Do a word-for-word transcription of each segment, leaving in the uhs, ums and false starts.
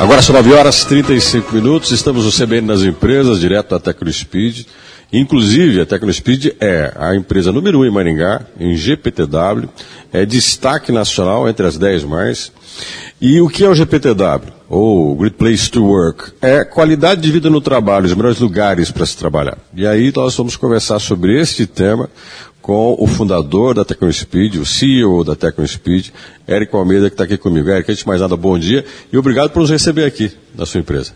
Agora são nove horas e trinta e cinco minutos, estamos no C B N nas empresas, direto da TecnoSpeed. Inclusive, a TecnoSpeed é a empresa número um em Maringá, em G P T W, é destaque nacional entre as dez mais. E o que é o G P T W, ou Great Place to Work? É qualidade de vida no trabalho, os melhores lugares para se trabalhar. E aí nós vamos conversar sobre este tema com o fundador da TecnoSpeed, o C E O da TecnoSpeed, Érico Almeida, que está aqui comigo. Érico, antes de mais nada, bom dia e obrigado por nos receber aqui na sua empresa.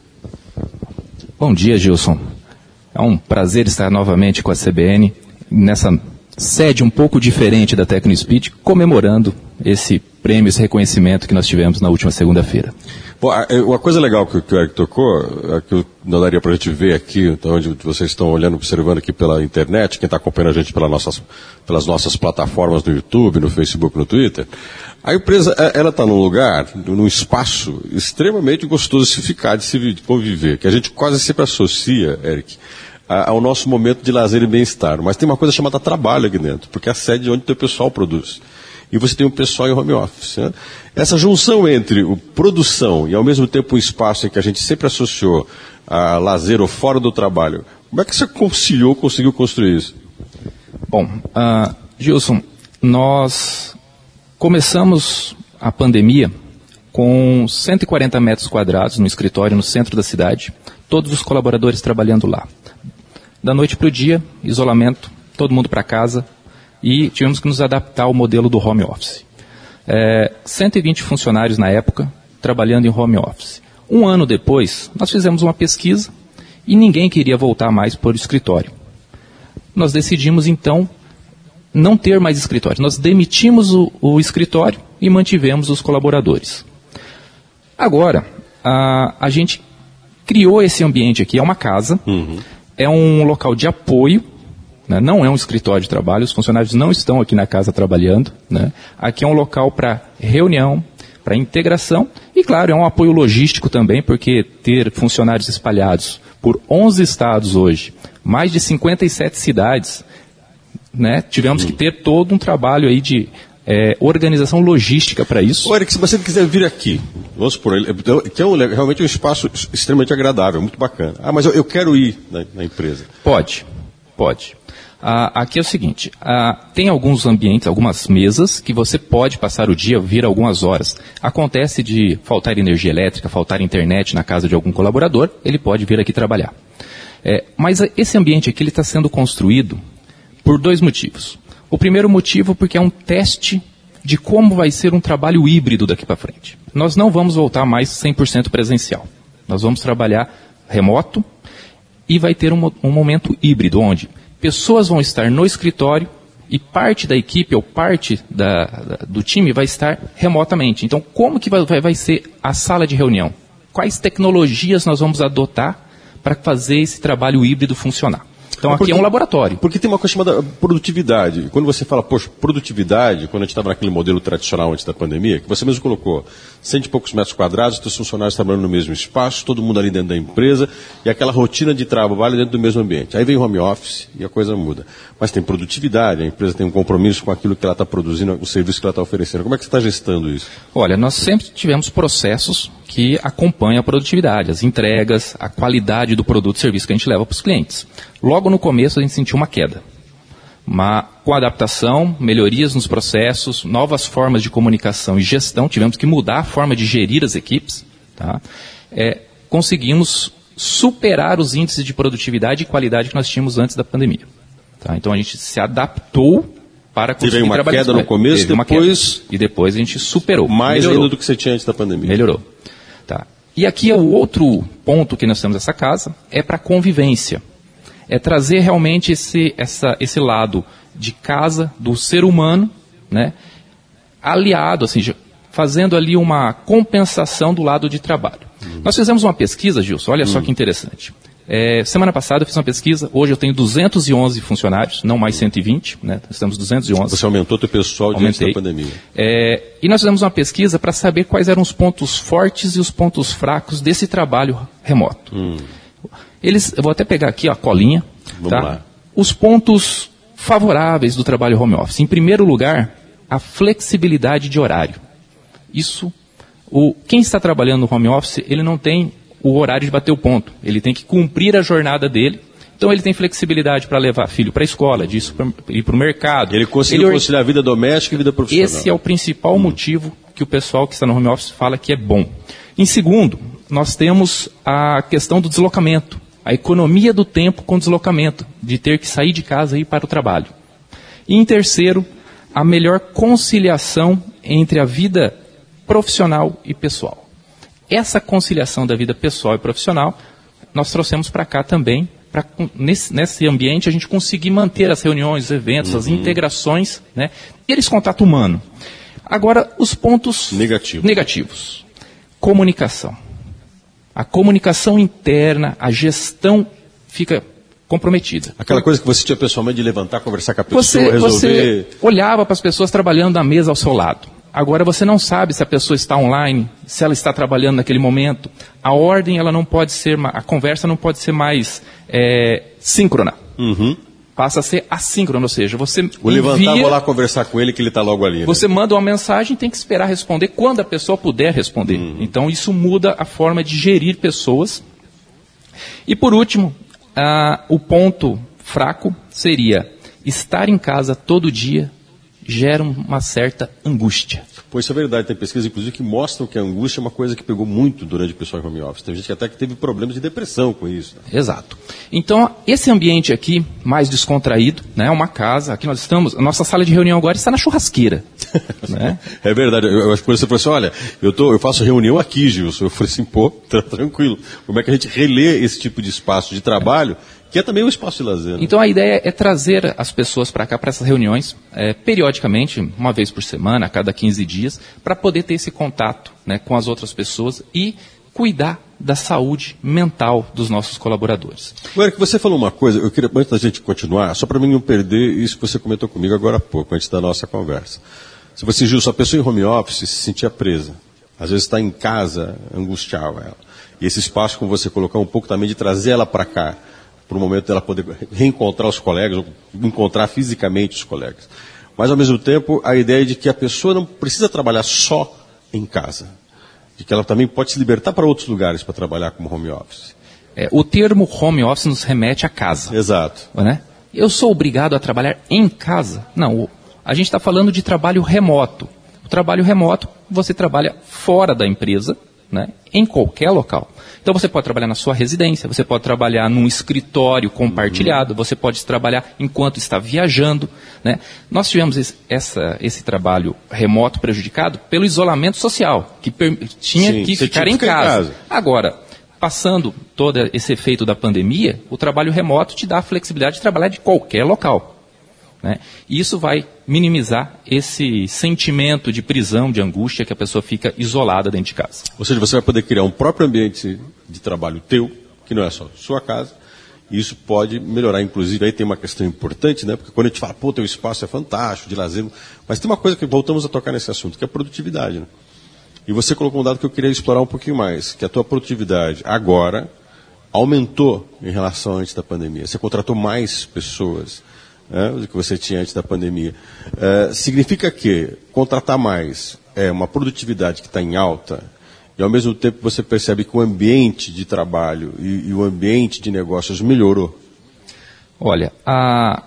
Bom dia, Gilson. É um prazer estar novamente com a C B N, nessa sede um pouco diferente da TecnoSpeed, comemorando esse prêmio, esse reconhecimento que nós tivemos na última segunda-feira. Bom, uma coisa legal que, que o Érico tocou, que não daria para a gente ver aqui, onde vocês estão olhando, observando aqui pela internet, quem está acompanhando a gente pelas nossas, pelas nossas plataformas no YouTube, no Facebook, no Twitter, a empresa ela está num lugar, num espaço extremamente gostoso de se ficar, de se conviver, que a gente quase sempre associa, Érico, ao nosso momento de lazer e bem-estar. Mas tem uma coisa chamada trabalho aqui dentro, porque é a sede onde o teu pessoal produz. E você tem um pessoal em home office. Né? Essa junção entre o produção e ao mesmo tempo um espaço em que a gente sempre associou a lazer ou fora do trabalho, como é que você conciliou, conseguiu construir isso? Bom, uh, Gilson, nós começamos a pandemia com cento e quarenta metros quadrados no escritório no centro da cidade, todos os colaboradores trabalhando lá. Da noite para o dia, isolamento, todo mundo para casa, e tivemos que nos adaptar ao modelo do home office. É, cento e vinte funcionários na época, trabalhando em home office. Um ano depois, nós fizemos uma pesquisa e ninguém queria voltar mais para o escritório. Nós decidimos, então, não ter mais escritório. Nós demitimos o, o escritório e mantivemos os colaboradores. Agora, a, a gente criou esse ambiente aqui, é uma casa, uhum. É um local de apoio, né? Não é um escritório de trabalho, os funcionários não estão aqui na casa trabalhando, né? Aqui é um local para reunião, para integração e, claro, é um apoio logístico também, porque ter funcionários espalhados por onze estados hoje, mais de cinquenta e sete cidades, né? Tivemos uhum. que ter todo um trabalho aí de É, organização logística para isso. Ô, Érico, se você quiser vir aqui, vamos supor, que é um, realmente um espaço extremamente agradável, muito bacana. Ah, mas eu, eu quero ir na, na empresa. Pode, pode. Ah, aqui é o seguinte, ah, tem alguns ambientes, algumas mesas que você pode passar o dia, vir algumas horas. Acontece de faltar energia elétrica, faltar internet na casa de algum colaborador, ele pode vir aqui trabalhar. É, mas esse ambiente aqui está sendo construído por dois motivos. O primeiro motivo porque é um teste de como vai ser um trabalho híbrido daqui para frente. Nós não vamos voltar mais cem por cento presencial. Nós vamos trabalhar remoto e vai ter um, um momento híbrido, onde pessoas vão estar no escritório e parte da equipe ou parte da, da, do time vai estar remotamente. Então, como que vai, vai, vai ser a sala de reunião? Quais tecnologias nós vamos adotar para fazer esse trabalho híbrido funcionar? Então aqui porque, é um laboratório. Porque tem uma coisa chamada produtividade. Quando você fala, poxa, produtividade, quando a gente estava naquele modelo tradicional antes da pandemia, que você mesmo colocou cento e poucos metros quadrados, os funcionários trabalhando no mesmo espaço, todo mundo ali dentro da empresa, e aquela rotina de trabalho dentro do mesmo ambiente. Aí vem o home office e a coisa muda. Mas tem produtividade, a empresa tem um compromisso com aquilo que ela está produzindo, o serviço que ela está oferecendo. Como é que você está gestando isso? Olha, nós sempre tivemos processos que acompanham a produtividade, as entregas, a qualidade do produto e serviço que a gente leva para os clientes. Logo no começo a gente sentiu uma queda. Mas com a adaptação, melhorias nos processos, novas formas de comunicação e gestão, tivemos que mudar a forma de gerir as equipes, tá? É, conseguimos superar os índices de produtividade e qualidade que nós tínhamos antes da pandemia. Tá? Então a gente se adaptou para conseguir uma trabalhar. Queda no começo, depois... E depois a gente superou. Mais melhorou. ainda do que você tinha antes da pandemia. Melhorou. Tá. E aqui é o outro ponto que nós temos nessa casa, é para convivência. É trazer realmente esse, essa, esse lado de casa, do ser humano, né, aliado, assim, fazendo ali uma compensação do lado de trabalho. Uhum. Nós fizemos uma pesquisa, Gilson, olha uhum. só que interessante. É, semana passada eu fiz uma pesquisa, hoje eu tenho duzentos e onze funcionários, não mais cento e vinte, né, nós temos duzentos e onze. Você aumentou o teu pessoal diante da pandemia. É, e nós fizemos uma pesquisa para saber quais eram os pontos fortes e os pontos fracos desse trabalho remoto. Uhum. Eles, eu vou até pegar aqui ó, a colinha, Vamos tá? lá. Os pontos favoráveis do trabalho home office. Em primeiro lugar, a flexibilidade de horário. Isso O, quem está trabalhando no home office, ele não tem o horário de bater o ponto. Ele tem que cumprir a jornada dele. Então ele tem flexibilidade para levar filho para a escola, disso pra, ir para o mercado. Ele conseguiu ele, conciliar a vida doméstica e a vida profissional. Esse é o principal hum. motivo que o pessoal que está no home office fala que é bom. Em segundo, nós temos a questão do deslocamento. A economia do tempo com deslocamento, de ter que sair de casa e ir para o trabalho. E em terceiro, a melhor conciliação entre a vida profissional e pessoal. Essa conciliação da vida pessoal e profissional, nós trouxemos para cá também, para nesse, nesse ambiente a gente conseguir manter as reuniões, os eventos, uhum. as integrações, né, e esse contato humano. Agora, os pontos Negativo. negativos. Comunicação. A comunicação interna, a gestão fica comprometida. Aquela coisa que você tinha pessoalmente de levantar, conversar com a pessoa, você, resolver... Você olhava para as pessoas trabalhando na mesa ao seu lado. Agora você não sabe se a pessoa está online, se ela está trabalhando naquele momento. A ordem, ela não pode ser, a conversa não pode ser mais é, síncrona. Uhum. Passa a ser assíncrona, ou seja, você o envia, levantar, vou lá conversar com ele que ele está logo ali. Né? Você manda uma mensagem e tem que esperar responder quando a pessoa puder responder. Uhum. Então isso muda a forma de gerir pessoas. E por último, ah, o ponto fraco seria estar em casa todo dia gera uma certa angústia. Pois isso é verdade, tem pesquisas inclusive que mostram que a angústia é uma coisa que pegou muito durante o pessoal em home office. Tem gente que até que teve problemas de depressão com isso. Né? Exato. Então, esse ambiente aqui, mais descontraído, né, uma casa, aqui nós estamos, a nossa sala de reunião agora está na churrasqueira. Né? É verdade, eu acho que você falou assim, olha, eu, tô, eu faço reunião aqui, Gilson. Eu falei assim, pô, tá tranquilo. Como é que a gente relê esse tipo de espaço de trabalho, que é também um espaço de lazer? Né? Então a ideia é trazer as pessoas para cá, para essas reuniões, é, periodicamente, uma vez por semana, a cada quinze dias, para poder ter esse contato, né, com as outras pessoas e cuidar da saúde mental dos nossos colaboradores. Agora que você falou uma coisa, eu queria, antes da gente continuar, só para mim não perder isso que você comentou comigo agora há pouco, antes da nossa conversa. Se você, Gilson, a pessoa em home office se sentia presa, às vezes está em casa, angustiava ela. E esse espaço, como você colocou, um pouco também de trazer ela para cá, para o momento dela poder reencontrar os colegas, ou encontrar fisicamente os colegas. Mas, ao mesmo tempo, a ideia de que a pessoa não precisa trabalhar só em casa, de que ela também pode se libertar para outros lugares para trabalhar como home office. É, o termo home office nos remete à casa. Exato. Né? Eu sou obrigado a trabalhar em casa? Não, a gente está falando de trabalho remoto. O trabalho remoto, você trabalha fora da empresa, né, em qualquer local. Então você pode trabalhar na sua residência, você pode trabalhar num escritório compartilhado, uhum. você pode trabalhar enquanto está viajando. Né? Nós tivemos esse, essa, esse trabalho remoto prejudicado pelo isolamento social, que per, tinha Sim, que ficar tinha em, que casa. em casa. Agora, passando todo esse efeito da pandemia, o trabalho remoto te dá a flexibilidade de trabalhar de qualquer local. Né? E isso vai minimizar esse sentimento de prisão, de angústia, que a pessoa fica isolada dentro de casa. Ou seja, você vai poder criar um próprio ambiente de trabalho teu, que não é só sua casa, e isso pode melhorar. Inclusive, aí tem uma questão importante, né? Porque quando a gente fala, pô, teu espaço é fantástico, de lazer, mas tem uma coisa que voltamos a tocar nesse assunto, que é a produtividade. Né? E você colocou um dado que eu queria explorar um pouquinho mais, que a tua produtividade agora aumentou em relação a antes da pandemia. Você contratou mais pessoas, né, do que você tinha antes da pandemia. É, significa que contratar mais é uma produtividade que está em alta e, ao mesmo tempo, você percebe que o ambiente de trabalho e, e o ambiente de negócios melhorou? Olha, a,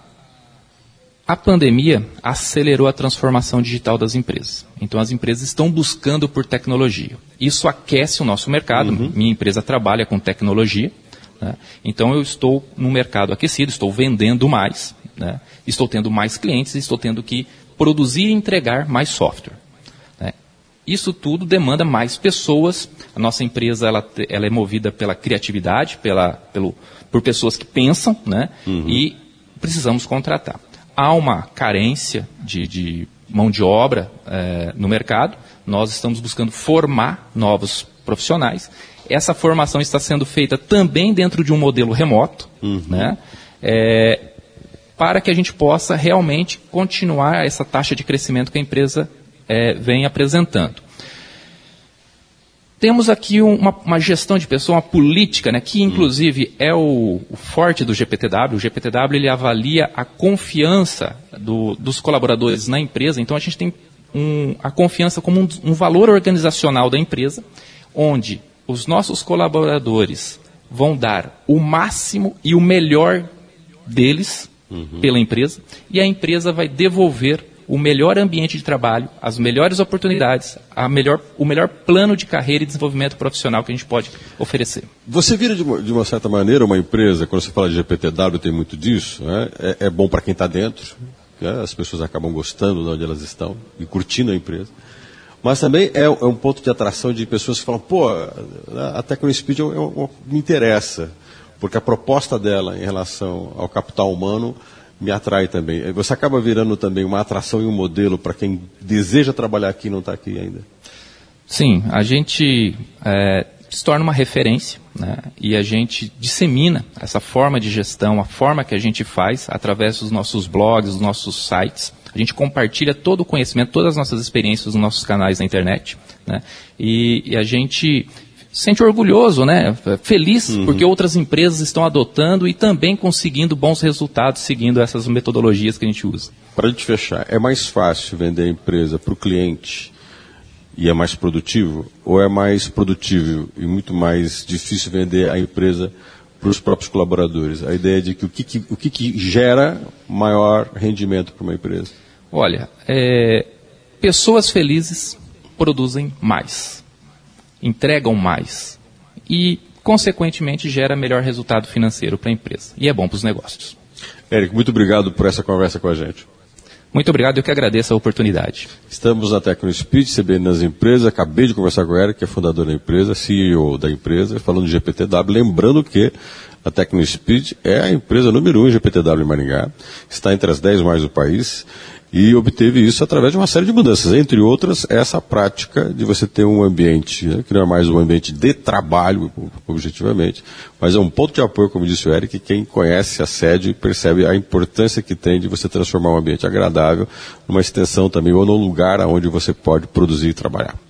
a pandemia acelerou a transformação digital das empresas. Então, as empresas estão buscando por tecnologia. Isso aquece o nosso mercado. Uhum. Minha empresa trabalha com tecnologia. Né? Então, eu estou no mercado aquecido, estou vendendo mais. Né? Estou tendo mais clientes, estou tendo que produzir e entregar mais software. Né? Isso tudo demanda mais pessoas. A nossa empresa ela, ela é movida pela criatividade, pela, pelo, por pessoas que pensam, né? Uhum. E precisamos contratar. Há uma carência de, de mão de obra é, no mercado. Nós estamos buscando formar novos profissionais. Essa formação está sendo feita também dentro de um modelo remoto, uhum. né? É, para que a gente possa realmente continuar essa taxa de crescimento que a empresa é, vem apresentando. Temos aqui uma, uma gestão de pessoa, uma política, né, que inclusive é o, o forte do G P T W. O G P T W ele avalia a confiança do, dos colaboradores na empresa, então a gente tem um, a confiança como um, um valor organizacional da empresa, onde os nossos colaboradores vão dar o máximo e o melhor deles uhum. pela empresa, e a empresa vai devolver o melhor ambiente de trabalho, as melhores oportunidades, a melhor, o melhor plano de carreira e desenvolvimento profissional que a gente pode oferecer. Você vira, de uma, de uma certa maneira, uma empresa, quando você fala de G P T W, tem muito disso, né? é, é bom para quem está dentro, né? As pessoas acabam gostando de onde elas estão e curtindo a empresa. Mas também é, é um ponto de atração de pessoas que falam, pô, a TecnoSpeed é, é, é, me interessa, porque a proposta dela em relação ao capital humano me atrai também. Você acaba virando também uma atração e um modelo para quem deseja trabalhar aqui e não está aqui ainda. Sim, a gente é, se torna uma referência, né, e a gente dissemina essa forma de gestão, a forma que a gente faz através dos nossos blogs, dos nossos sites. A gente compartilha todo o conhecimento, todas as nossas experiências nos nossos canais na internet, né, e, e a gente se sente orgulhoso, né, feliz, uhum. porque outras empresas estão adotando e também conseguindo bons resultados seguindo essas metodologias que a gente usa. Para a gente fechar, é mais fácil vender a empresa para o cliente e é mais produtivo? Ou é mais produtivo e muito mais difícil vender a empresa para os próprios colaboradores? A ideia de que o que, que, o que, que gera maior rendimento para uma empresa? Olha, é, pessoas felizes produzem mais, entregam mais e, consequentemente, gera melhor resultado financeiro para a empresa. E é bom para os negócios. Érico, muito obrigado por essa conversa com a gente. Muito obrigado, eu que agradeço a oportunidade. Estamos na TecnoSpeed, C B N nas empresas. Acabei de conversar com o Érico, que é fundador da empresa, C E O da empresa, falando de G P T W. Lembrando que a TecnoSpeed é a empresa número um em G P T W em Maringá, está entre as dez mais do país e obteve isso através de uma série de mudanças, entre outras essa prática de você ter um ambiente, né, que não é mais um ambiente de trabalho, objetivamente, mas é um ponto de apoio, como disse o Érico, que quem conhece a sede percebe a importância que tem de você transformar um ambiente agradável numa extensão também, ou num lugar onde você pode produzir e trabalhar.